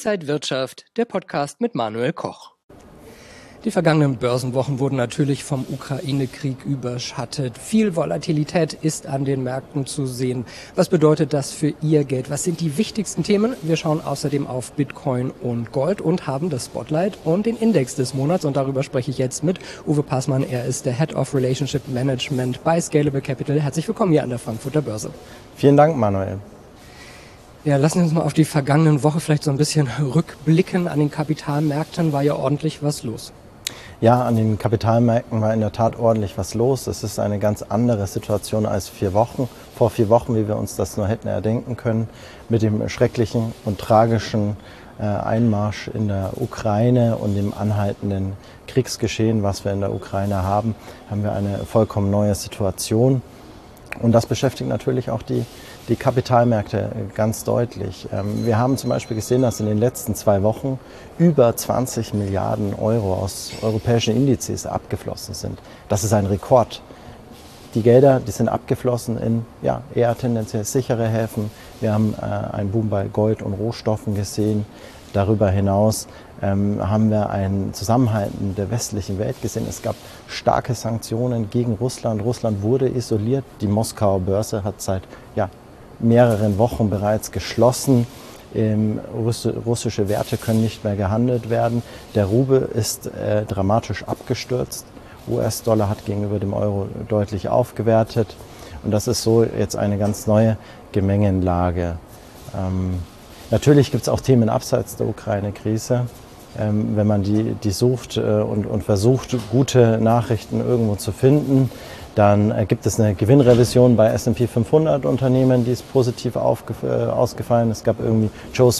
Inside Wirtschaft, der Podcast mit Manuel Koch. Die vergangenen Börsenwochen wurden natürlich vom Ukraine-Krieg überschattet. Viel Volatilität ist an den Märkten zu sehen. Was bedeutet das für Ihr Geld? Was sind die wichtigsten Themen? Wir schauen außerdem auf Bitcoin und Gold und haben das Spotlight und den Index des Monats. Und darüber spreche ich jetzt mit Uwe Passmann. Er ist der Head of Relationship Management bei Scalable Capital. Herzlich willkommen hier an der Frankfurter Börse. Vielen Dank, Manuel. Ja, lassen Sie uns mal auf die vergangenen Woche vielleicht so ein bisschen rückblicken. An den Kapitalmärkten war ja ordentlich was los. Ja, an den Kapitalmärkten war in der Tat ordentlich was los. Es ist eine ganz andere Situation als vor 4 Wochen, wie wir uns das nur hätten erdenken können. Mit dem schrecklichen und tragischen Einmarsch in der Ukraine und dem anhaltenden Kriegsgeschehen, was wir in der Ukraine haben wir eine vollkommen neue Situation. Und das beschäftigt natürlich auch die Kapitalmärkte ganz deutlich. Wir haben zum Beispiel gesehen, dass in den letzten 2 Wochen über 20 Milliarden Euro aus europäischen Indizes abgeflossen sind. Das ist ein Rekord. Die Gelder, die sind abgeflossen in eher tendenziell sichere Häfen. Wir haben einen Boom bei Gold und Rohstoffen gesehen. Darüber hinaus haben wir ein Zusammenhalten der westlichen Welt gesehen. Es gab starke Sanktionen gegen Russland. Russland wurde isoliert. Die Moskauer Börse hat seit mehreren Wochen bereits geschlossen. Russische Werte können nicht mehr gehandelt werden. Der Rubel ist dramatisch abgestürzt. US-Dollar hat gegenüber dem Euro deutlich aufgewertet. Und das ist so jetzt eine ganz neue Gemengenlage. Natürlich gibt es auch Themen abseits der Ukraine-Krise. Wenn man die sucht und versucht, gute Nachrichten irgendwo zu finden, dann gibt es eine Gewinnrevision bei S&P 500 Unternehmen, die ist positiv ausgefallen. Es gab irgendwie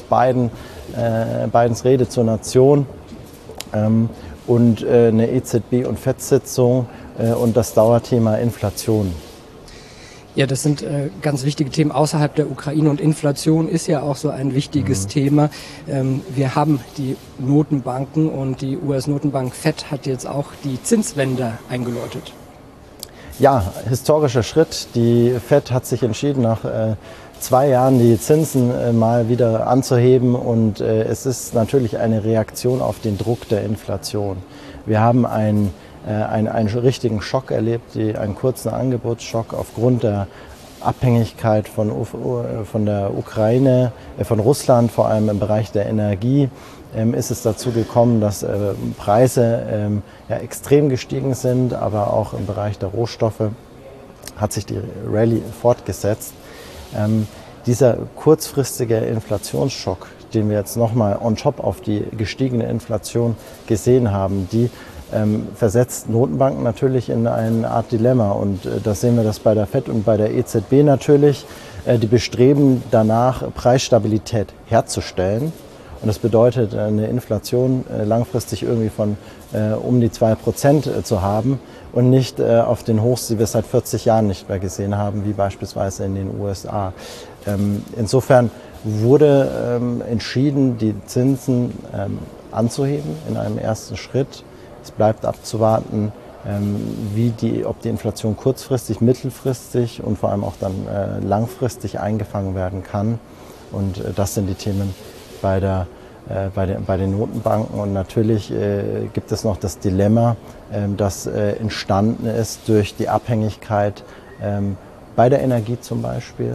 Bidens Rede zur Nation und eine EZB- und FED-Sitzung und das Dauerthema Inflation. Ja, das sind ganz wichtige Themen außerhalb der Ukraine und Inflation ist ja auch so ein wichtiges Thema. Wir haben die Notenbanken und die US-Notenbank FED hat jetzt auch die Zinswende eingeläutet. Ja, historischer Schritt. Die FED hat sich entschieden, nach 2 Jahren die Zinsen mal wieder anzuheben und es ist natürlich eine Reaktion auf den Druck der Inflation. Wir haben einen richtigen Schock erlebt, einen kurzen Angebotsschock aufgrund der Abhängigkeit von der Ukraine, von Russland, vor allem im Bereich der Energie. Ist es dazu gekommen, dass Preise extrem gestiegen sind, aber auch im Bereich der Rohstoffe hat sich die Rallye fortgesetzt. Dieser kurzfristige Inflationsschock, den wir jetzt nochmal on top auf die gestiegene Inflation gesehen haben, die versetzt Notenbanken natürlich in eine Art Dilemma. Und da sehen wir das bei der FED und bei der EZB natürlich. Die bestreben danach, Preisstabilität herzustellen. Und das bedeutet, eine Inflation langfristig irgendwie von um die 2% zu haben und nicht auf den Hochs, die wir seit 40 Jahren nicht mehr gesehen haben, wie beispielsweise in den USA. Insofern wurde entschieden, die Zinsen anzuheben in einem ersten Schritt. Es bleibt abzuwarten, ob die Inflation kurzfristig, mittelfristig und vor allem auch dann langfristig eingefangen werden kann. Und das sind die Themen bei den Notenbanken. Und natürlich gibt es noch das Dilemma, das entstanden ist durch die Abhängigkeit bei der Energie zum Beispiel.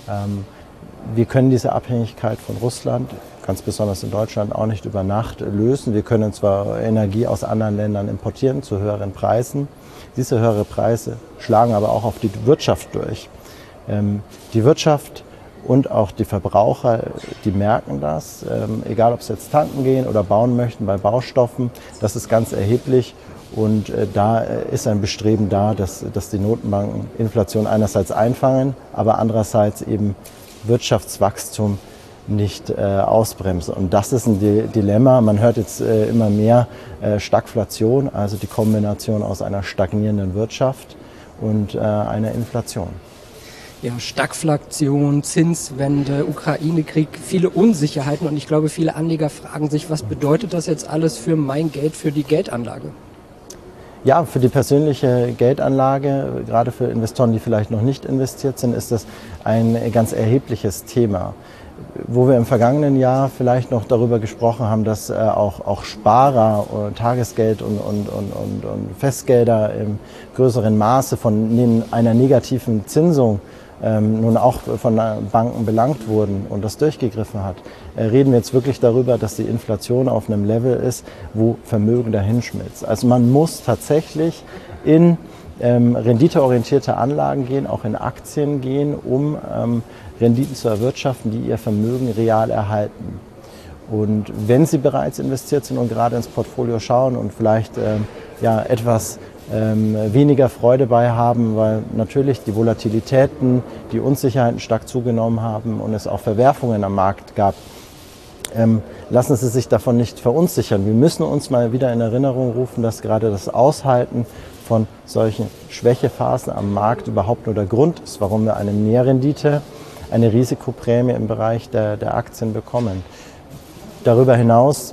Wir können diese Abhängigkeit von Russland, ganz besonders in Deutschland, auch nicht über Nacht lösen. Wir können zwar Energie aus anderen Ländern importieren zu höheren Preisen. Diese höheren Preise schlagen aber auch auf die Wirtschaft durch. Die Wirtschaft und auch die Verbraucher, die merken das, egal ob sie jetzt tanken gehen oder bauen möchten bei Baustoffen, das ist ganz erheblich. Und da ist ein Bestreben da, dass die Notenbanken Inflation einerseits einfangen, aber andererseits eben Wirtschaftswachstum nicht ausbremsen. Und das ist ein Dilemma. Man hört jetzt immer mehr Stagflation, also die Kombination aus einer stagnierenden Wirtschaft und einer Inflation. Ja, Stagflation, Zinswende, Ukraine-Krieg, viele Unsicherheiten und ich glaube, viele Anleger fragen sich, was bedeutet das jetzt alles für mein Geld, für die Geldanlage? Ja, für die persönliche Geldanlage, gerade für Investoren, die vielleicht noch nicht investiert sind, ist das ein ganz erhebliches Thema. Wo wir im vergangenen Jahr vielleicht noch darüber gesprochen haben, dass auch Sparer, Tagesgeld und Festgelder im größeren Maße von einer negativen Zinsung nun auch von Banken belangt wurden und das durchgegriffen hat, reden wir jetzt wirklich darüber, dass die Inflation auf einem Level ist, wo Vermögen dahinschmilzt. Also man muss tatsächlich in renditeorientierte Anlagen gehen, auch in Aktien gehen, um Renditen zu erwirtschaften, die ihr Vermögen real erhalten. Und wenn Sie bereits investiert sind und gerade ins Portfolio schauen und vielleicht etwas weniger Freude bei haben, weil natürlich die Volatilitäten, die Unsicherheiten stark zugenommen haben und es auch Verwerfungen am Markt gab, lassen Sie sich davon nicht verunsichern. Wir müssen uns mal wieder in Erinnerung rufen, dass gerade das Aushalten von solchen Schwächephasen am Markt überhaupt nur der Grund ist, warum wir eine Mehrrendite, eine Risikoprämie im Bereich der Aktien bekommen. Darüber hinaus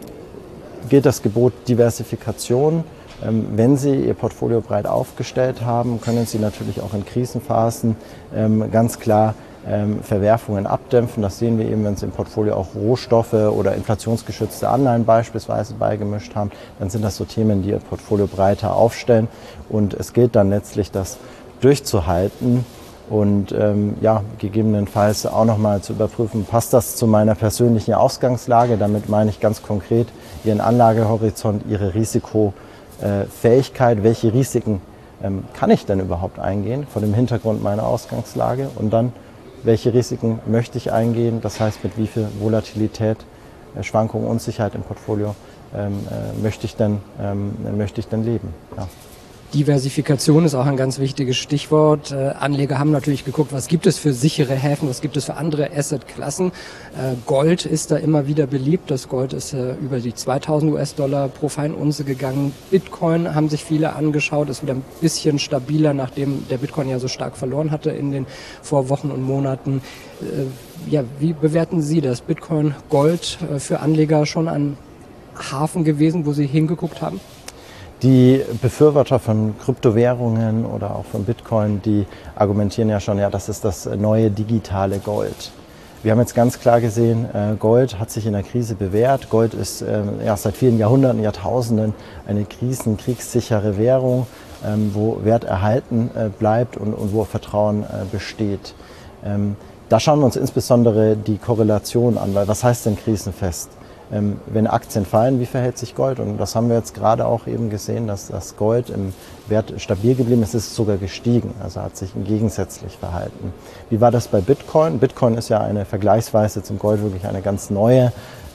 gilt das Gebot Diversifikation. Wenn Sie Ihr Portfolio breit aufgestellt haben, können Sie natürlich auch in Krisenphasen ganz klar Verwerfungen abdämpfen. Das sehen wir eben, wenn Sie im Portfolio auch Rohstoffe oder inflationsgeschützte Anleihen beispielsweise beigemischt haben. Dann sind das so Themen, die Ihr Portfolio breiter aufstellen. Und es gilt dann letztlich, das durchzuhalten und gegebenenfalls auch nochmal zu überprüfen, passt das zu meiner persönlichen Ausgangslage? Damit meine ich ganz konkret Ihren Anlagehorizont, Ihre Risikofähigkeit, welche Risiken kann ich denn überhaupt eingehen vor dem Hintergrund meiner Ausgangslage und dann, welche Risiken möchte ich eingehen, das heißt mit wie viel Volatilität, Schwankungen, Unsicherheit im Portfolio möchte ich denn leben. Ja. Diversifikation ist auch ein ganz wichtiges Stichwort. Anleger haben natürlich geguckt, was gibt es für sichere Häfen, was gibt es für andere Assetklassen. Gold ist da immer wieder beliebt. Das Gold ist über die 2000 US-Dollar pro Feinunze gegangen. Bitcoin haben sich viele angeschaut, ist wieder ein bisschen stabiler, nachdem der Bitcoin ja so stark verloren hatte in den Vorwochen und Monaten. Wie bewerten Sie das? Bitcoin, Gold für Anleger schon ein Hafen gewesen, wo Sie hingeguckt haben? Die Befürworter von Kryptowährungen oder auch von Bitcoin, die argumentieren ja schon, das ist das neue digitale Gold. Wir haben jetzt ganz klar gesehen, Gold hat sich in der Krise bewährt. Gold ist seit vielen Jahrhunderten, Jahrtausenden eine kriegssichere Währung, wo Wert erhalten bleibt und wo Vertrauen besteht. Da schauen wir uns insbesondere die Korrelation an, weil was heißt denn krisenfest? Wenn Aktien fallen, wie verhält sich Gold? Und das haben wir jetzt gerade auch eben gesehen, dass das Gold im Wert stabil geblieben ist, ist sogar gestiegen, also hat sich gegensätzlich verhalten. Wie war das bei Bitcoin? Bitcoin ist ja vergleichsweise zum Gold wirklich eine ganz neue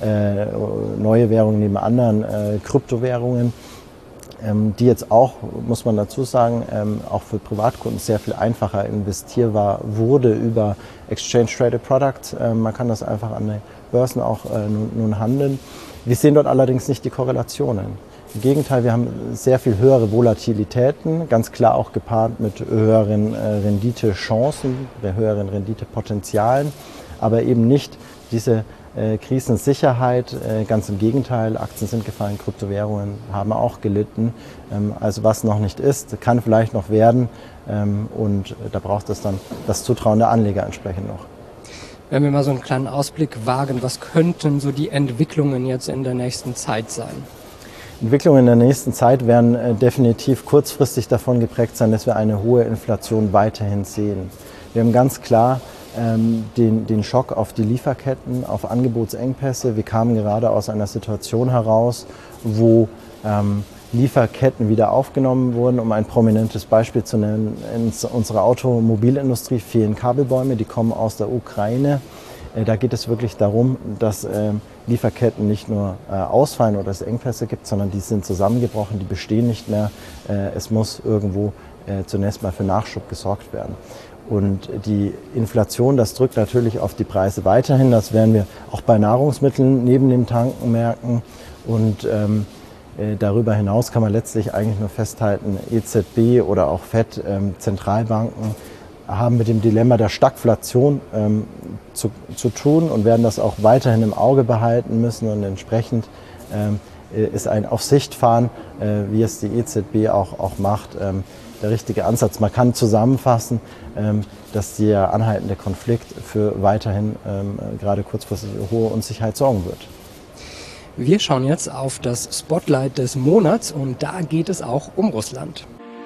Währung neben anderen Kryptowährungen, die jetzt auch, muss man dazu sagen, auch für Privatkunden sehr viel einfacher investierbar wurde über Exchange Traded Products. Man kann das einfach an den Börsen auch nun handeln. Wir sehen dort allerdings nicht die Korrelationen. Im Gegenteil, wir haben sehr viel höhere Volatilitäten, ganz klar auch gepaart mit höheren Renditechancen, höheren Renditepotenzialen, aber eben nicht diese Krisensicherheit, ganz im Gegenteil, Aktien sind gefallen, Kryptowährungen haben auch gelitten. Also was noch nicht ist, kann vielleicht noch werden und da braucht es dann das Zutrauen der Anleger entsprechend noch. Wenn wir mal so einen kleinen Ausblick wagen, was könnten so die Entwicklungen jetzt in der nächsten Zeit sein? Entwicklungen in der nächsten Zeit werden definitiv kurzfristig davon geprägt sein, dass wir eine hohe Inflation weiterhin sehen. Wir haben ganz klar den Schock auf die Lieferketten, auf Angebotsengpässe. Wir kamen gerade aus einer Situation heraus, wo Lieferketten wieder aufgenommen wurden. Um ein prominentes Beispiel zu nennen, in unserer Automobilindustrie fehlen Kabelbäume, die kommen aus der Ukraine. Da geht es wirklich darum, dass Lieferketten nicht nur ausfallen oder es Engpässe gibt, sondern die sind zusammengebrochen, die bestehen nicht mehr. Es muss irgendwo zunächst mal für Nachschub gesorgt werden. Und die Inflation, das drückt natürlich auf die Preise weiterhin. Das werden wir auch bei Nahrungsmitteln neben dem Tanken merken. Und darüber hinaus kann man letztlich eigentlich nur festhalten, EZB oder auch FED, Zentralbanken, haben mit dem Dilemma der Stagflation zu tun und werden das auch weiterhin im Auge behalten müssen und entsprechend ist ein Auf-Sicht-Fahren, wie es die EZB auch macht, der richtige Ansatz. Man kann zusammenfassen, dass der anhaltende Konflikt für weiterhin gerade kurzfristig hohe Unsicherheit sorgen wird. Wir schauen jetzt auf das Spotlight des Monats und da geht es auch um Russland.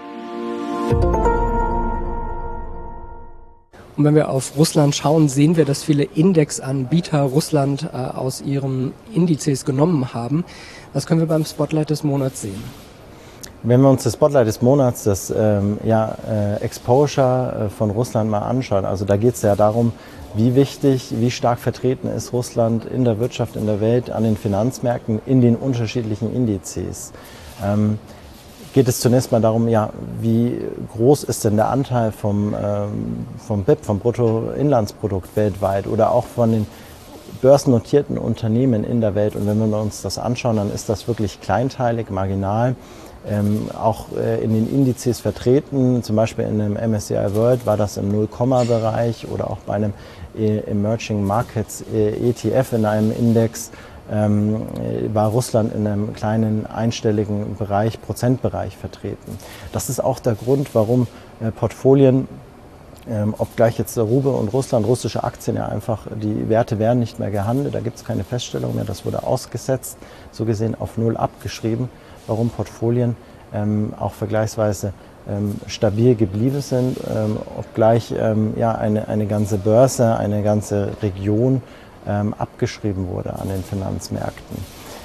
Und wenn wir auf Russland schauen, sehen wir, dass viele Indexanbieter Russland aus ihren Indizes genommen haben. Was können wir beim Spotlight des Monats sehen? Wenn wir uns das Spotlight des Monats, das Exposure von Russland mal anschauen, also da geht es ja darum, wie wichtig, wie stark vertreten ist Russland in der Wirtschaft, in der Welt, an den Finanzmärkten, in den unterschiedlichen Indizes. Geht es zunächst mal darum, ja, wie groß ist denn der Anteil vom BIP, vom Bruttoinlandsprodukt weltweit oder auch von den börsennotierten Unternehmen in der Welt. Und wenn wir uns das anschauen, dann ist das wirklich kleinteilig, marginal. Auch in den Indizes vertreten, zum Beispiel in einem MSCI World war das im Null-Komma-Bereich oder auch bei einem Emerging Markets ETF in einem Index war Russland in einem kleinen einstelligen Prozentbereich vertreten. Das ist auch der Grund, warum Portfolien, obgleich jetzt der Rubel und Russland, russische Aktien ja einfach, die Werte werden nicht mehr gehandelt, da gibt es keine Feststellung mehr, das wurde ausgesetzt, so gesehen auf Null abgeschrieben, warum Portfolien auch vergleichsweise stabil geblieben sind, obgleich eine ganze Börse, eine ganze Region abgeschrieben wurde an den Finanzmärkten.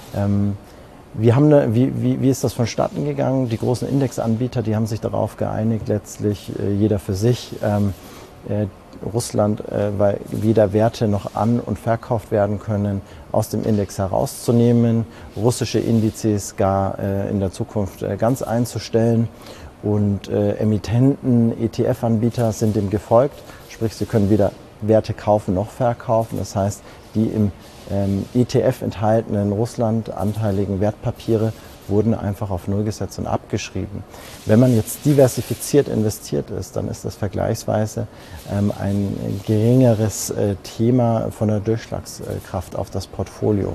Wie ist das vonstatten gegangen? Die großen Indexanbieter, die haben sich darauf geeinigt, letztlich jeder für sich, Russland, weil weder Werte noch an- und verkauft werden können, aus dem Index herauszunehmen, russische Indizes gar in der Zukunft ganz einzustellen und Emittenten, ETF-Anbieter sind dem gefolgt, sprich sie können weder Werte kaufen noch verkaufen. Das heißt, die im ETF enthaltenen Russland-anteiligen Wertpapiere wurden einfach auf Null gesetzt und abgeschrieben. Wenn man jetzt diversifiziert investiert ist, dann ist das vergleichsweise ein geringeres Thema von der Durchschlagskraft auf das Portfolio.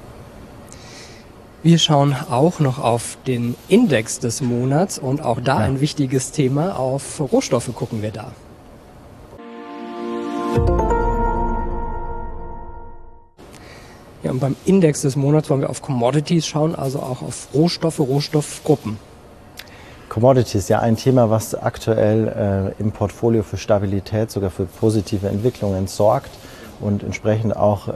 Wir schauen auch noch auf den Index des Monats und auch da ein wichtiges Thema. Auf Rohstoffe gucken wir da. Ja, und beim Index des Monats wollen wir auf Commodities schauen, also auch auf Rohstoffe, Rohstoffgruppen. Commodities, ja, ein Thema, was aktuell im Portfolio für Stabilität, sogar für positive Entwicklungen sorgt und entsprechend auch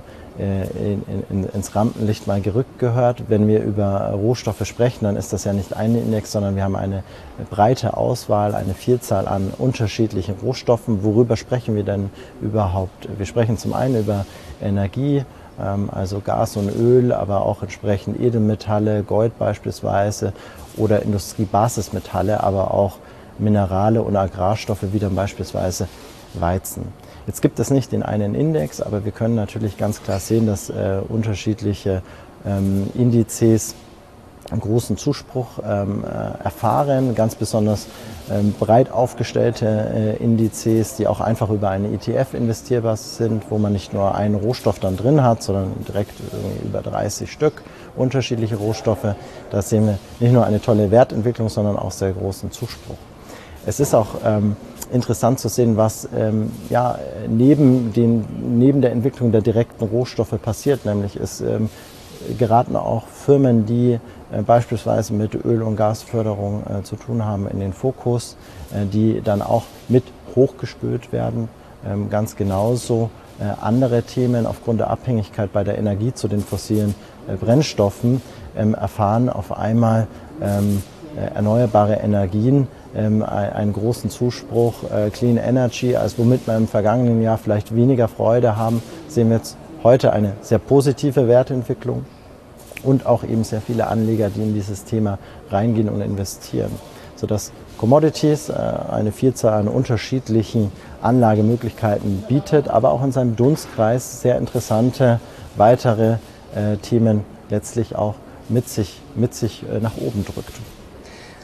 ins Rampenlicht mal gerückt gehört. Wenn wir über Rohstoffe sprechen, dann ist das ja nicht ein Index, sondern wir haben eine breite Auswahl, eine Vielzahl an unterschiedlichen Rohstoffen. Worüber sprechen wir denn überhaupt? Wir sprechen zum einen über Energie, also Gas und Öl, aber auch entsprechend Edelmetalle, Gold beispielsweise oder Industriebasismetalle, aber auch Minerale und Agrarstoffe wie dann beispielsweise Weizen. Jetzt gibt es nicht den einen Index, aber wir können natürlich ganz klar sehen, dass unterschiedliche Indizes einen großen Zuspruch erfahren, ganz besonders breit aufgestellte Indizes, die auch einfach über einen ETF investierbar sind, wo man nicht nur einen Rohstoff dann drin hat, sondern direkt über 30 Stück unterschiedliche Rohstoffe. Da sehen wir nicht nur eine tolle Wertentwicklung, sondern auch sehr großen Zuspruch. Es ist auch interessant zu sehen, was neben der Entwicklung der direkten Rohstoffe passiert. Nämlich es geraten auch Firmen, die beispielsweise mit Öl- und Gasförderung zu tun haben, in den Fokus, die dann auch mit hochgespült werden. Ganz genauso andere Themen aufgrund der Abhängigkeit bei der Energie zu den fossilen Brennstoffen erfahren auf einmal erneuerbare Energien einen großen Zuspruch, Clean Energy, als womit wir im vergangenen Jahr vielleicht weniger Freude haben, sehen wir jetzt heute eine sehr positive Wertentwicklung und auch eben sehr viele Anleger, die in dieses Thema reingehen und investieren. Sodass Commodities eine Vielzahl an unterschiedlichen Anlagemöglichkeiten bietet, aber auch in seinem Dunstkreis sehr interessante weitere Themen letztlich auch mit sich nach oben drückt.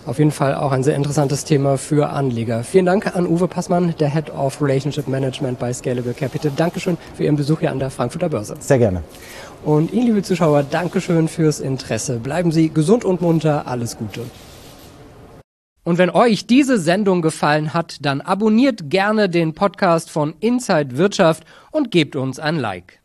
Auf jeden Fall auch ein sehr interessantes Thema für Anleger. Vielen Dank an Uwe Passmann, der Head of Relationship Management bei Scalable Capital. Dankeschön für Ihren Besuch hier an der Frankfurter Börse. Sehr gerne. Und Ihnen, liebe Zuschauer, Dankeschön fürs Interesse. Bleiben Sie gesund und munter. Alles Gute. Und wenn euch diese Sendung gefallen hat, dann abonniert gerne den Podcast von Inside Wirtschaft und gebt uns ein Like.